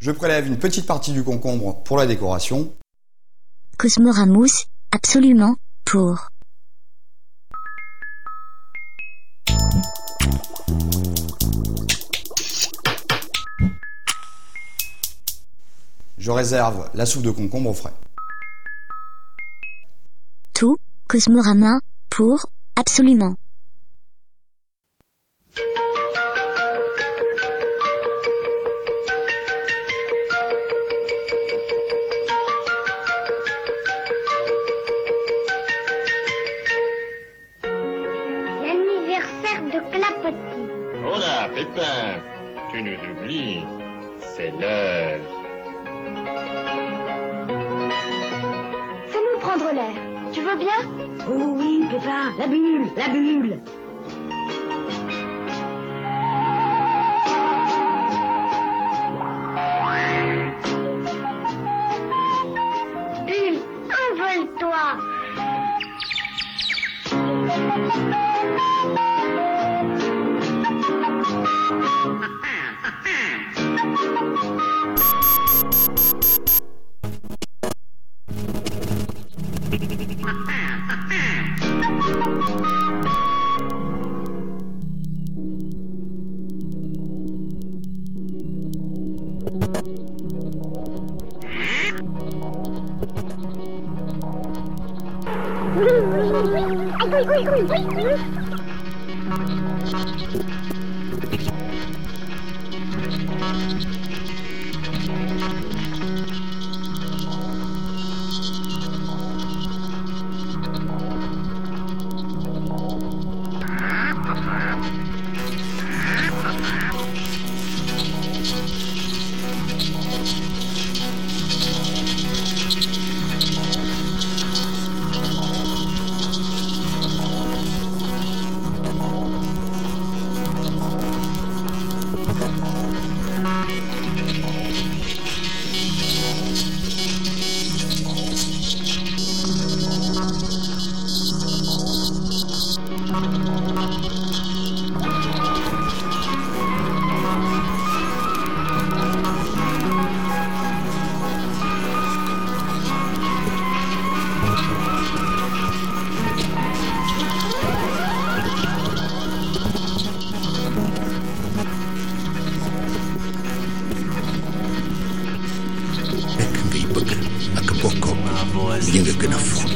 Je prélève une petite partie du concombre pour la décoration. Cosmoramous, absolument, pour. Je réserve la soupe de concombre au frais. Tout, Cosmorama, pour, absolument. L'anniversaire de Clapotis. Oh là, Pépin, tu nous oublies. C'est l'heure. Fais-nous prendre l'air. Tu veux bien? Oh oui, Pépin, la bulle, la bulle. Bulle, envole-toi. li nga gën a fonk.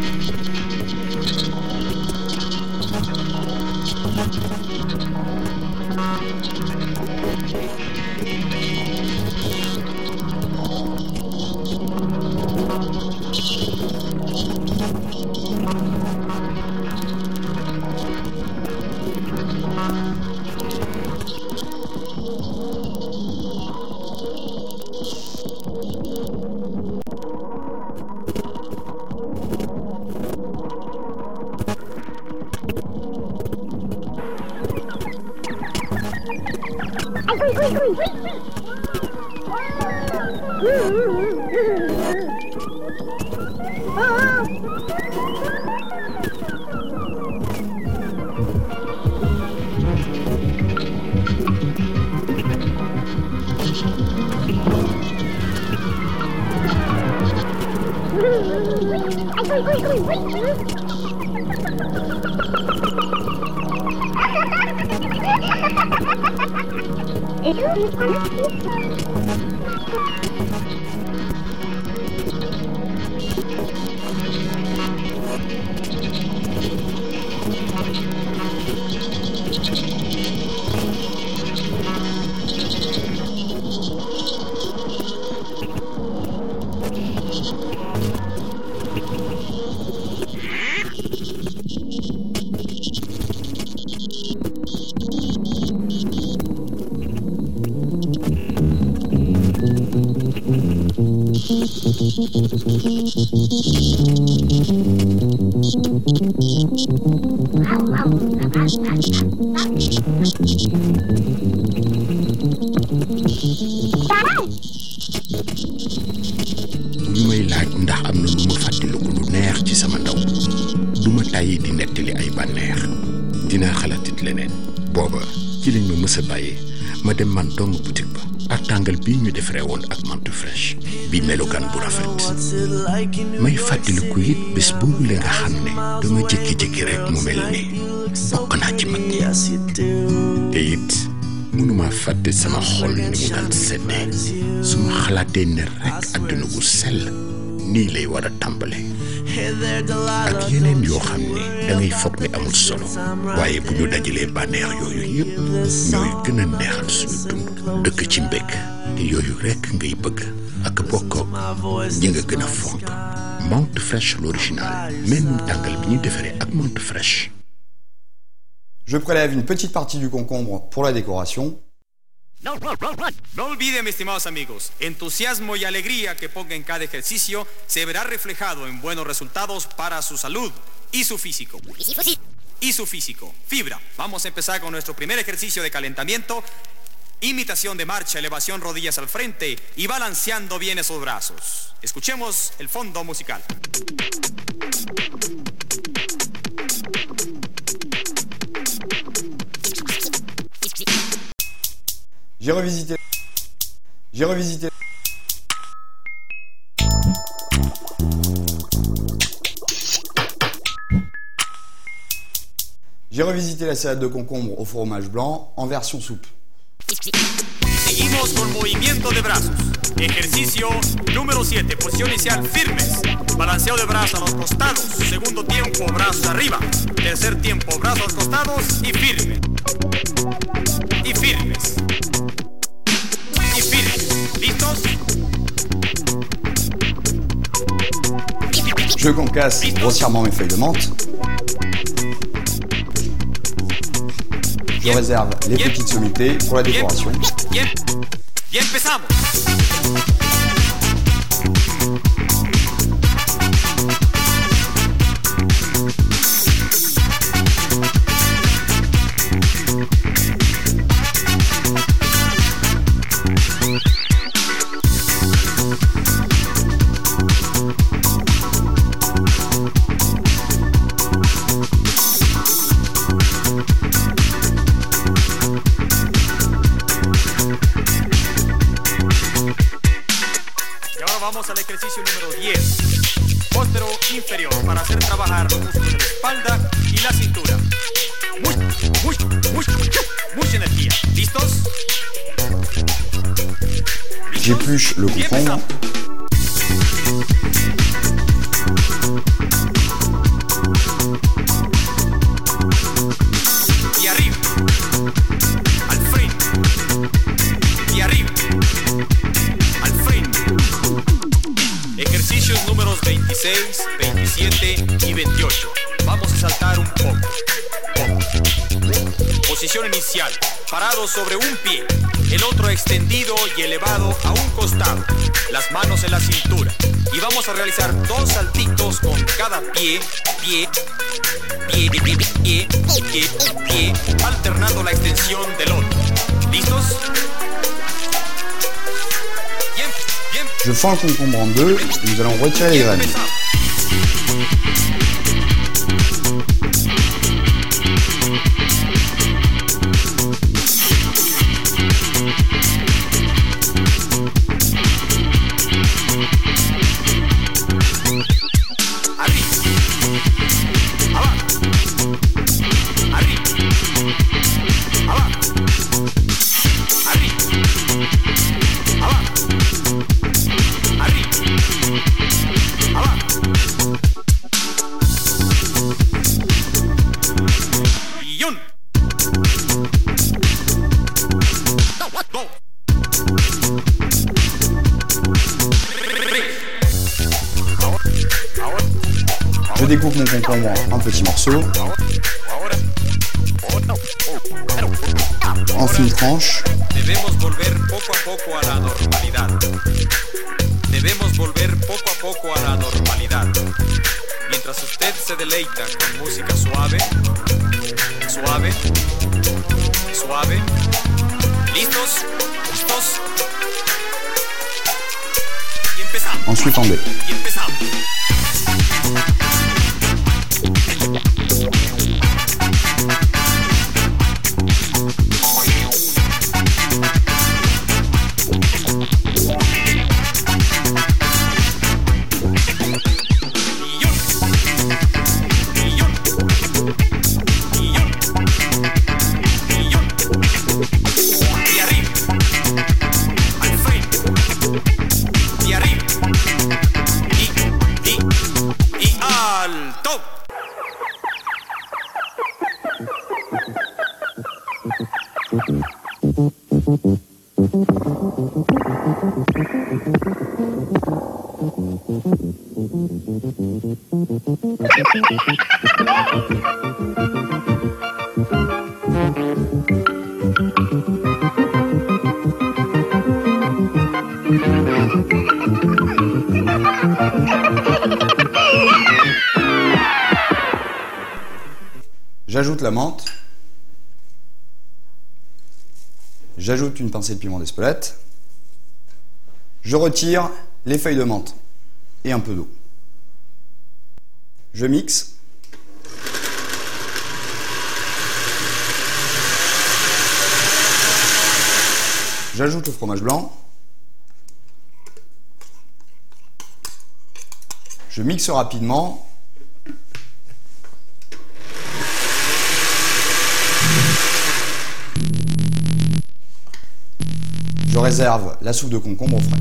ñu may laaj ndax am na lu ma fàttaliku lu neex ci sama ndaw du ma tàyyi di nettali ay bànneex dinaa xalaatit leneen booba ci lañ ma mës a bàyyee ma dem man dong boutique ba ak tàng tàngal bii ñu defaree woon ak menthe fraîche bi melokaan bu rafet may fàttaliku it bés boobu la nga xam ne dama jékki-jékki rek mu mel ni bokk naa ci mag ñi te it mënuma fàtte sama xol ni mu daan seddee su ma xalaatee ne rek àdduna gu sell nii lay war a tàmbale ak yeneen yoo xam ne da ngay foog ne amul solo waaye bu ñu dajalee bànneex yooyu yëpp ñooy gën a neexal suñu dund dëkk ci mbékk te yooyu rekk ngay bëgg ak bokkoog ñi nga gën a fonk menthe fraîche l'original même tàngal bi ñu defaree ak menthe fraîche. Je prélève une petite partie du concombre pour la décoration. No olviden, mis estimados amigos, entusiasmo y alegría que ponga en cada ejercicio se verá reflejado en buenos resultados para su salud y su físico. Fibra. Vamos a empezar con nuestro primer ejercicio de calentamiento. Imitación de marcha, elevación rodillas al frente y balanceando bien esos brazos. Escuchemos el fondo musical. J'ai revisité. J'ai revisité la salade de concombre au fromage blanc en version soupe. Seguimos con movimiento de brazos. Ejercicio número 7. Posición inicial firmes. Balanceo de brazos a los costados. Segundo tiempo, brazos arriba. Tercer tiempo, brazos a los costados y firmes. Y firmes. Y firmes. ¿Listos? Je concasse grossièrement mes feuilles de menthe. Je réserve les petites sommités pour la décoration. Bien empezamos. Vamos al ejercicio número 10. Póstero inferior para hacer trabajar los músculos de la espalda y la cintura. Mucha energía. ¿Listos? J'épluche le concombre. Y arriba. Al frente. Y arriba. Al frente. Ejercicios números 26, 27 y 28. Vamos a saltar un poco. Posición inicial. Parado sobre un pie. El otro extendido y elevado a un costado. Las manos en la cintura. Y vamos a realizar 2 saltitos con cada pie, alternando la extensión del otro. ¿Listos? Je fends le concombre en deux et nous allons retirer les graines. Je découpe mon concombre en petits morceaux, en fines tranches. Debemos volver poco a poco a la normalidad. Debemos volver poco a poco a la normalidad. Mientras usted se deleita con música suave, suave, suave. ¿Listos? ¿Listos? Y empezamos. Ensuite en B. Y empezamos. J'ajoute la menthe. J'ajoute une pincée de piment d'Espelette. Je retire les feuilles de menthe et un peu d'eau. Je mixe. J'ajoute le fromage blanc. Je mixe rapidement. Je réserve la soupe de concombre au frais.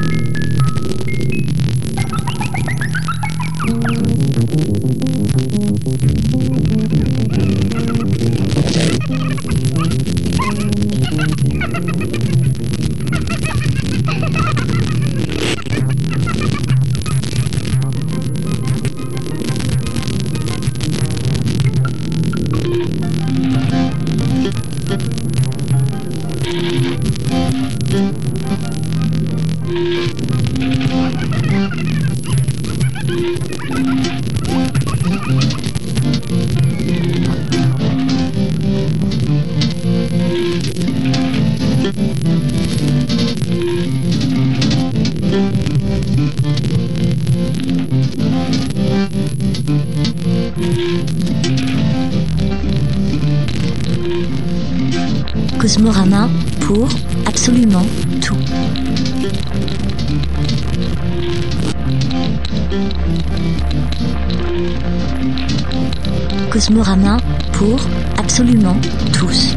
Cosmorama pour absolument tout. Cosmorama pour absolument tous.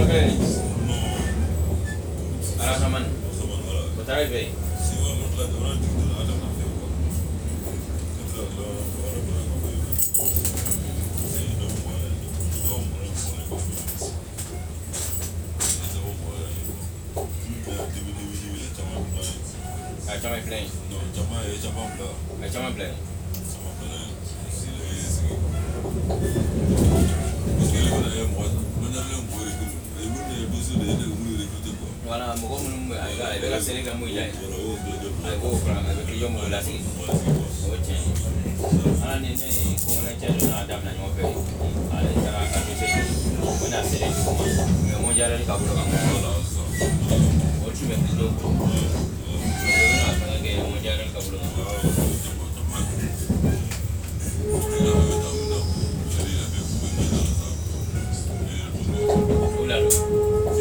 Voilà, mɔgɔ minnu bɛ a bɛ ka sɛnɛ kɛ mun ye a b'o fara a bɛ kiliyan mɔgɔ lasigi o ye tiɲɛ ye ala ni ne ko ŋɛnɛ cɛ dɔ n'a daminɛ ɲɔgɔn fɛ ale taara a bɛ se o bɛna sɛnɛ dugu ma mɛ mɔnjara ka bolo kan o tun bɛ kiliyan o bɛna fɛngɛ kɛ mɔnjara ka bolo kan o la don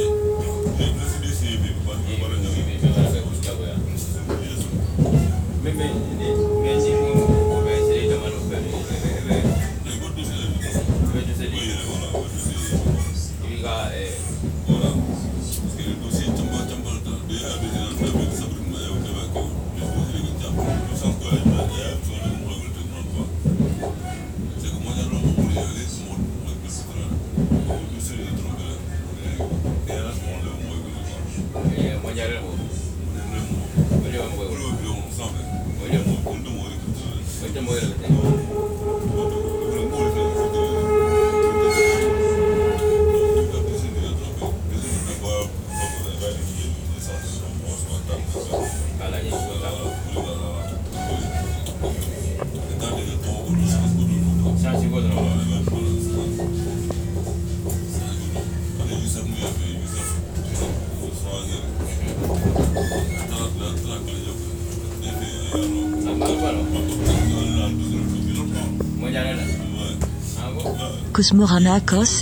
Cosmorama Cos.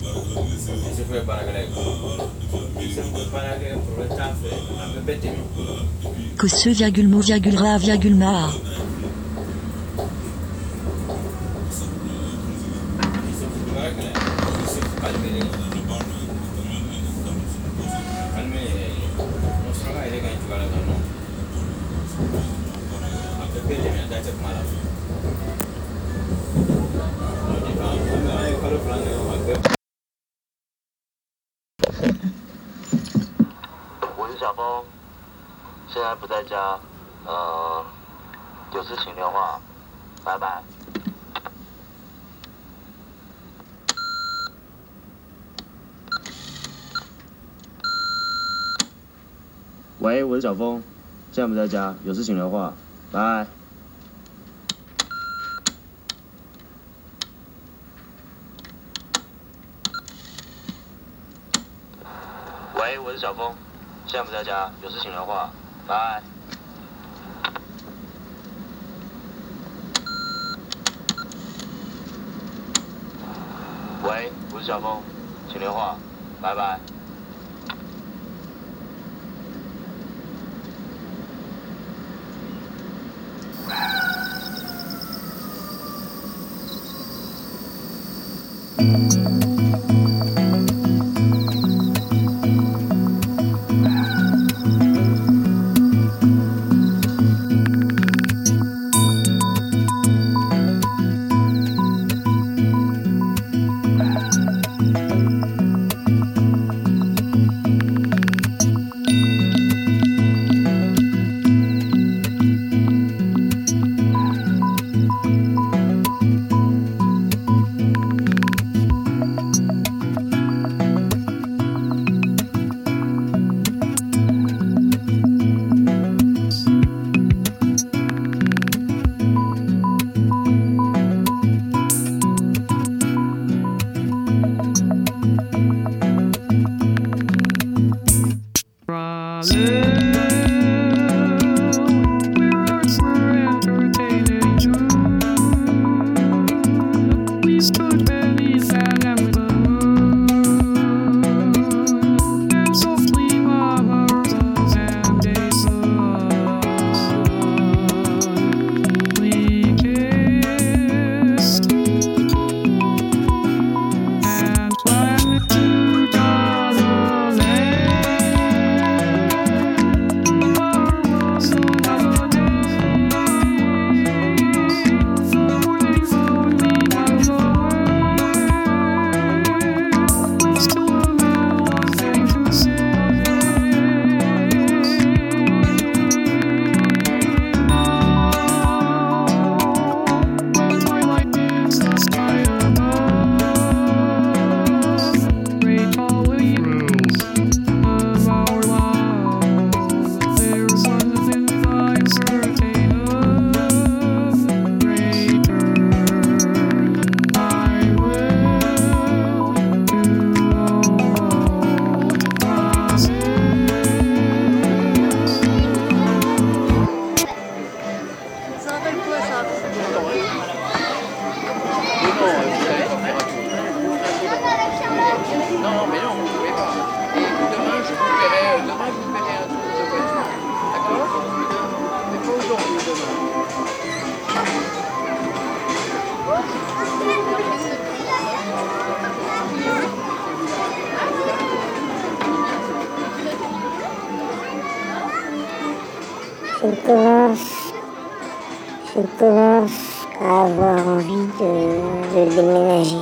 Coseux virgule mo virgule ra virgule ma. 我是小峰，现在不在家，有事请电话，拜拜。喂，我是小峰，现在不在家，有事请留话，拜。喂，我是小峰，现在不在家，有事请留话，拜。喂，我是小峰，请留话，拜拜。 Demain, je vous ferai un tour de voiture. D'accord? Mais pas aujourd'hui, demain. Je commence à avoir envie de déménager.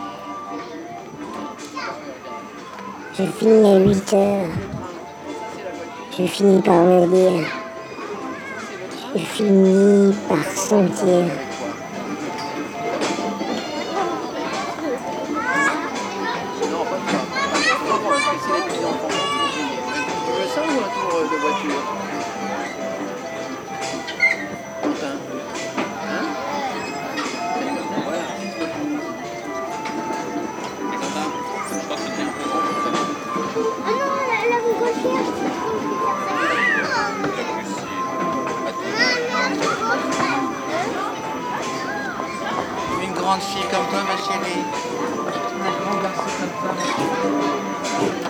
Je finis à 8 heures. Je finis par me dire. Je finis par sentir. Tu veux ça ou un tour de voiture? Quentin? Hein? Voilà. Ah non, la montgolfière. Une grande fille comme toi, ma chérie. Un grand garçon comme toi, ma chérie.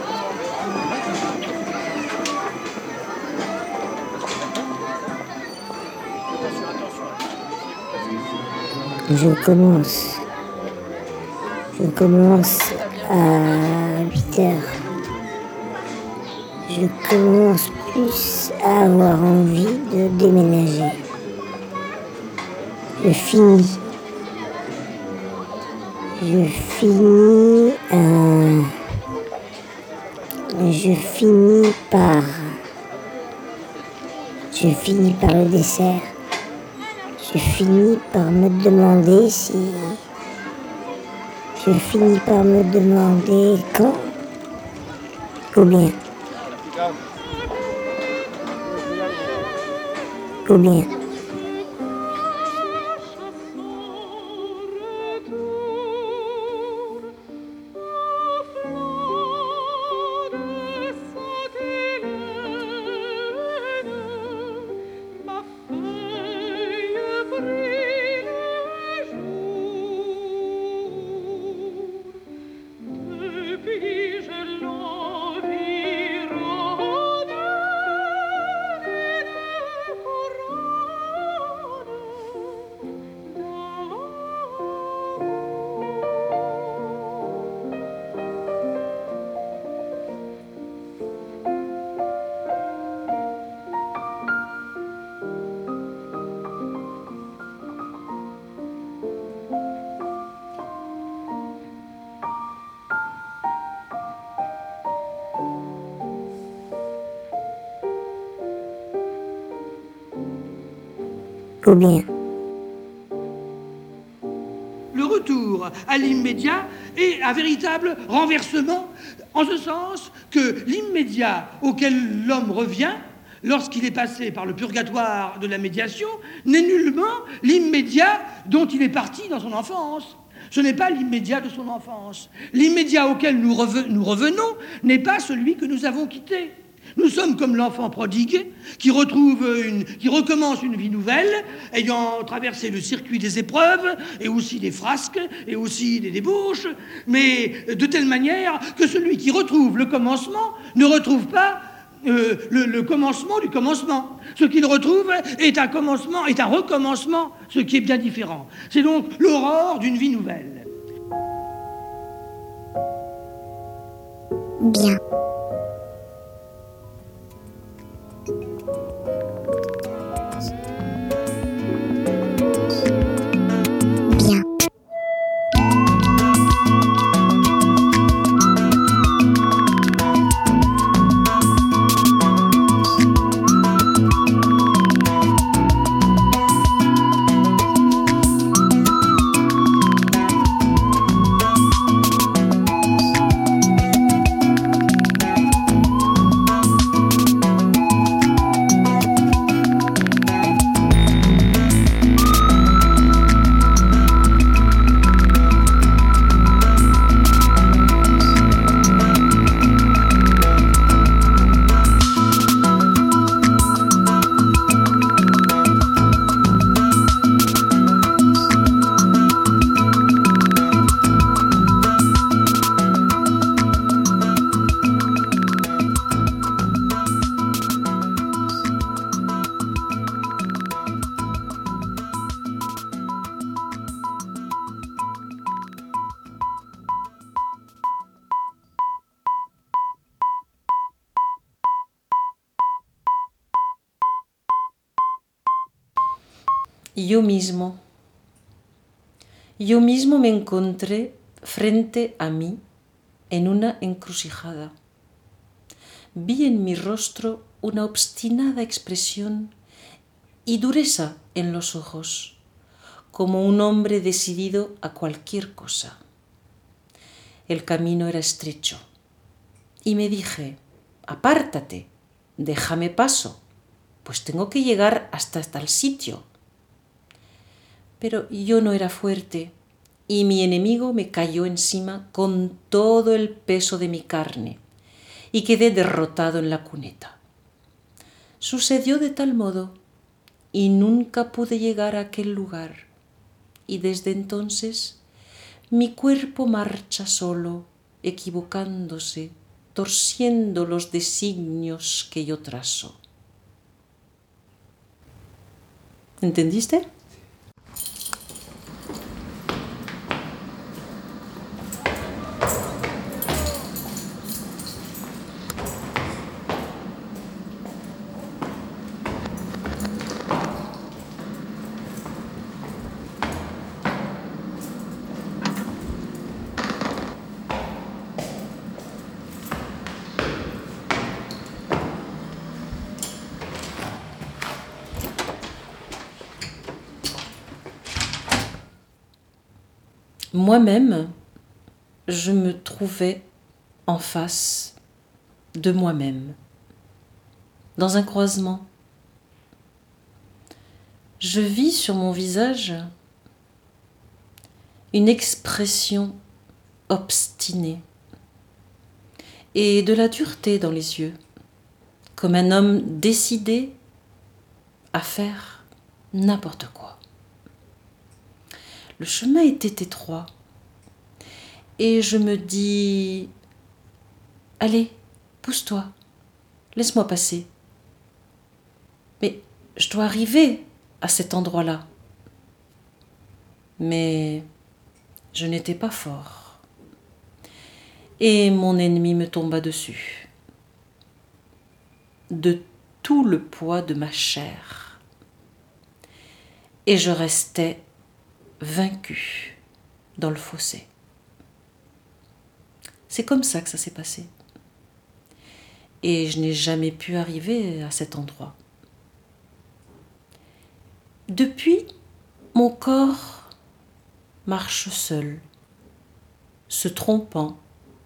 Je commence à 8 heures. Je commence plus à avoir envie de déménager. Je finis par le dessert. Je finis par me demander quand ou bien. Ou bien. Le retour à l'immédiat est un véritable renversement, en ce sens que l'immédiat auquel l'homme revient, lorsqu'il est passé par le purgatoire de la médiation, n'est nullement l'immédiat dont il est parti dans son enfance. Ce n'est pas l'immédiat de son enfance. L'immédiat auquel nous revenons n'est pas celui que nous avons quitté. Nous sommes comme l'enfant prodigue qui recommence une vie nouvelle, ayant traversé le circuit des épreuves, et aussi des frasques, et aussi des débauches, mais de telle manière que celui qui retrouve le commencement ne retrouve pas le commencement du commencement. Ce qu'il retrouve est un recommencement, ce qui est bien différent. C'est donc l'aurore d'une vie nouvelle. Bien. Yo mismo me encontré frente a mí en una encrucijada. Vi en mi rostro una obstinada expresión y dureza en los ojos, como un hombre decidido a cualquier cosa. El camino era estrecho y me dije: apártate, déjame paso, pues tengo que llegar hasta tal sitio. Pero yo no era fuerte y mi enemigo me cayó encima con todo el peso de mi carne y quedé derrotado en la cuneta. Sucedió de tal modo y nunca pude llegar a aquel lugar, y desde entonces mi cuerpo marcha solo, equivocándose, torciendo los designios que yo trazo. ¿Entendiste? Moi-même, je me trouvais en face de moi-même, dans un croisement. Je vis sur mon visage une expression obstinée et de la dureté dans les yeux, comme un homme décidé à faire n'importe quoi. Le chemin était étroit et je me dis: allez, pousse-toi, laisse-moi passer. Mais je dois arriver à cet endroit-là. Mais je n'étais pas fort et mon ennemi me tomba dessus, de tout le poids de ma chair, et je restais vaincu dans le fossé. C'est comme ça que ça s'est passé. Et je n'ai jamais pu arriver à cet endroit. Depuis, mon corps marche seul, se trompant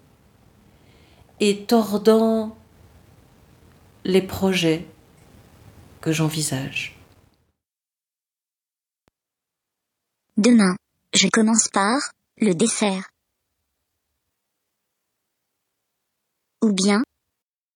et tordant les projets que j'envisage. Demain, je commence par le dessert. Ou bien,